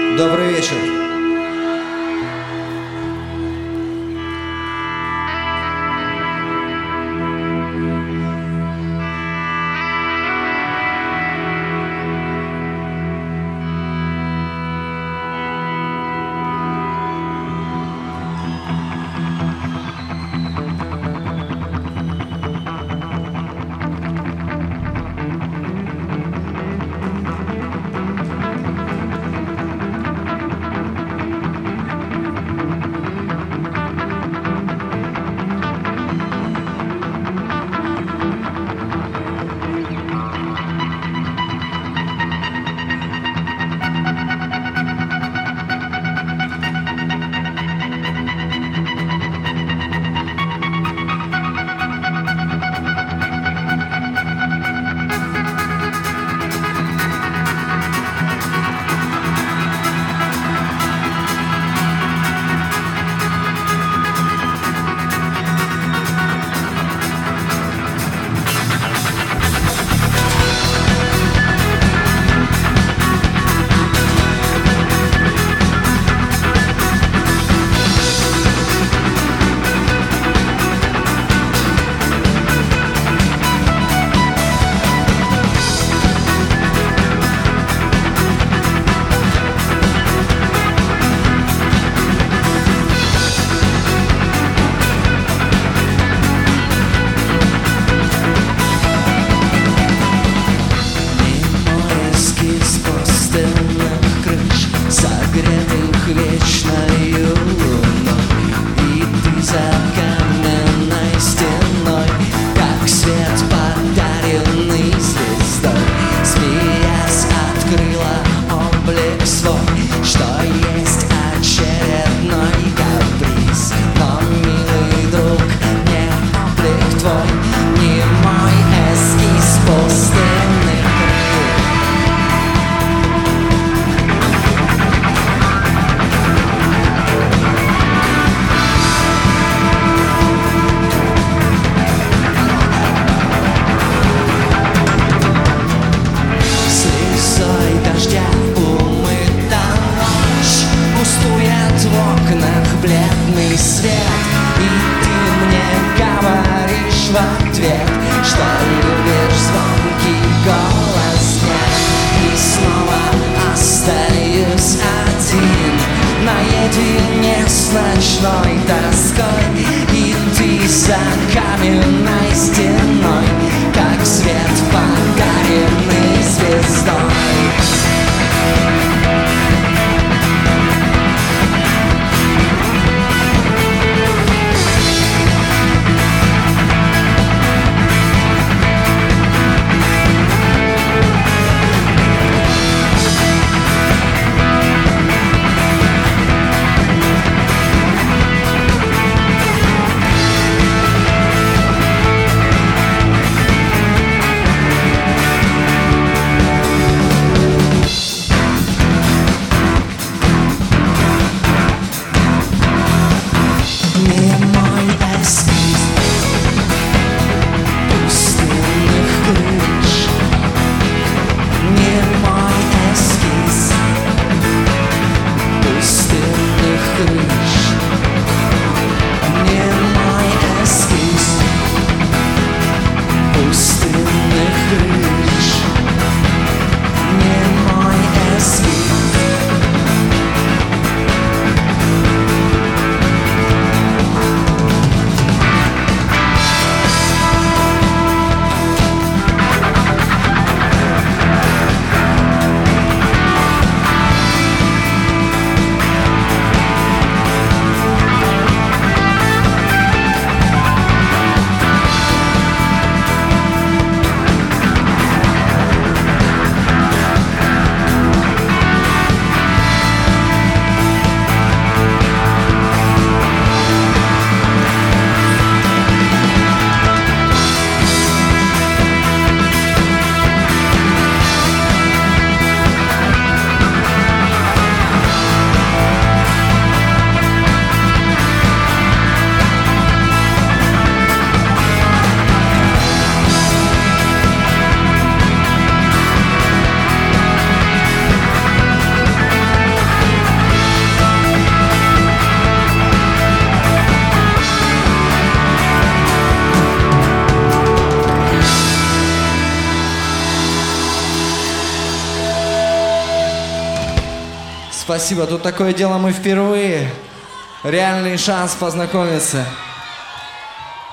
Добрый вечер. Согретых вечною луной, и ты за каменной стеной, как свет, подаренный звездой. Смеясь, открыла облик свой, что есть очередной каприз. Но, милый друг, не облик твой, не мой эскиз пустынных крыл. Дождя умыта ночь, пустует в окнах бледный свет, и ты мне говоришь в ответ, что любишь звонкий голос дня. И снова остаюсь один наедине с ночной тоской, и ты за каменной стеной, как свет, подаренный звездой. Спасибо. Тут такое дело, мы впервые. Реальный шанс познакомиться.